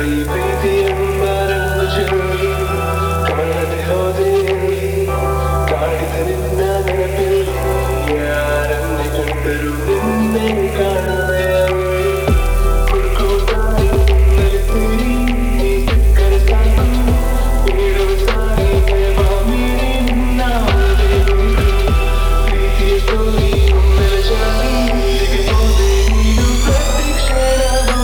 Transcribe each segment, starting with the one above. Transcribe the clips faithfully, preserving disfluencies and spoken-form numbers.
ಈ ಪ್ರೀತಿ ಎಂಬ ರಂಗು ಚೆಲ್ಲಿ ಕಾಣದೆ ಹೋದೆ ಕಾಡಿದ ನಿನ್ನ ನೆನಪಿಲ್ಲಿ ಯಾರನ್ನೇ ಕಂಡರೂ ನಿನ್ನೆ ಕಾಣದೆ ಹುಡುಕೋದ ನೆಲೆಸಿರಿ ನೀ ಸಿಕ್ಕರೆ ಸಾಕು ನೀಡುವ ಸಾರಿ ಮಾಮಿ ನಿನ್ನ ಪ್ರೀತಿಯ ತೋರಿ ಒಮ್ಮೆಲೆ ಜಾರಿ ಇಲ್ಲಿಗೆ ಹೋದೆ ನೀನು ಪ್ರತಿ ಕ್ಷಣವೂ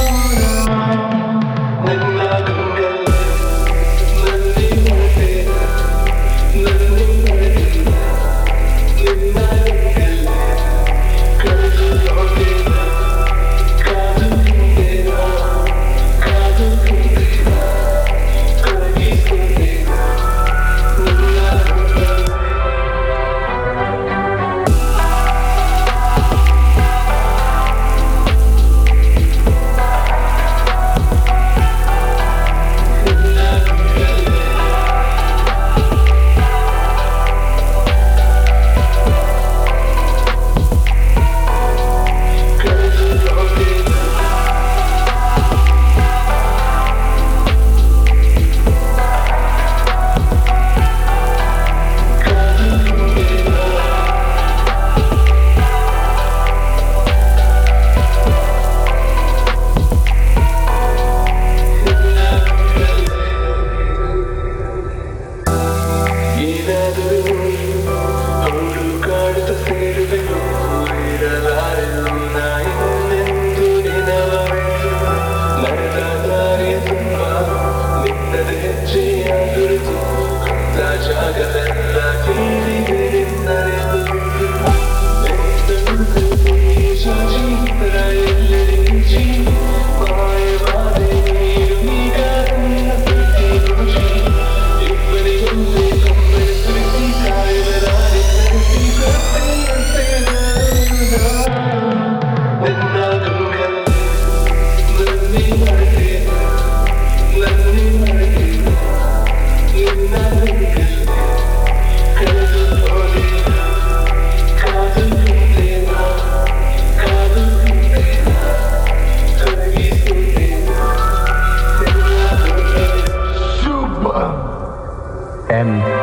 ನನ್ನ ಗಂಗಲ್ಲಿ ನಲ್ಲಿ ಮರೆತೆ ನಲ್ಲಿ ಮರೆತೆ ನಿನ್ನ ಗಂಗಲ್ಲಿ ಕಳೆದು ಹೋದೆನ ಕಾದು ಕುಂದೆನ ಕಾದು ಕುಂದೆನ ಕರಗಿಕೊಂಡೆನ ನನ್ನ ಗಂಗಲ್ಲಿ ಏನಾದರೂ ಹುಡುಕಾಡುತ್ತ ಸೇರುವೆನು ಇರಲಾರೆನು ನಾ ಇನ್ನೆಂದು ನಿನವರೆಗೂ ನಡೆದ ದಾರಿಯ ತುಂಬ ನಿನ್ನದೇ ಹೆಜ್ಜೆಯ ಗುರುತು ಕುಂತ ಜಾಗವೆಲ್ಲ ಕೇಳಿದೆ ನಿನ್ನರೆದು ಎಲ್ಲೆಡೆ ಮಿಂಚಿ ಮಾಯವಾದೆ ನೀನು ಈಗ ನನ್ನ ಪ್ರೀತಿ ಖುಷಿ ಇಬ್ಬರಿಗೊಂದೇ ಕೊಂಬೆ ಪ್ರೀತಿ ಕಾಯುವರಾರೆ ನಡೆಸಿ ಪ್ರತಿಯಂತೆ ನನ್ನ ಗಂಗಲ್ಲಿ ನಲ್ಲಿ ಮರೆತೆ ನಲ್ಲಿ ಮರೆತೆ ನಿನ್ನ ಗಂಗಲ್ಲಿ ಕಳೆದು ಹೋದೆನ ಕಾದು ಕುಂದೆನ ಕಾದು ಕುಂದೆನ ಕರಗಿಕೊಂಡೆನ ನನ್ನ ಗಂಗಲ್ಲಿ M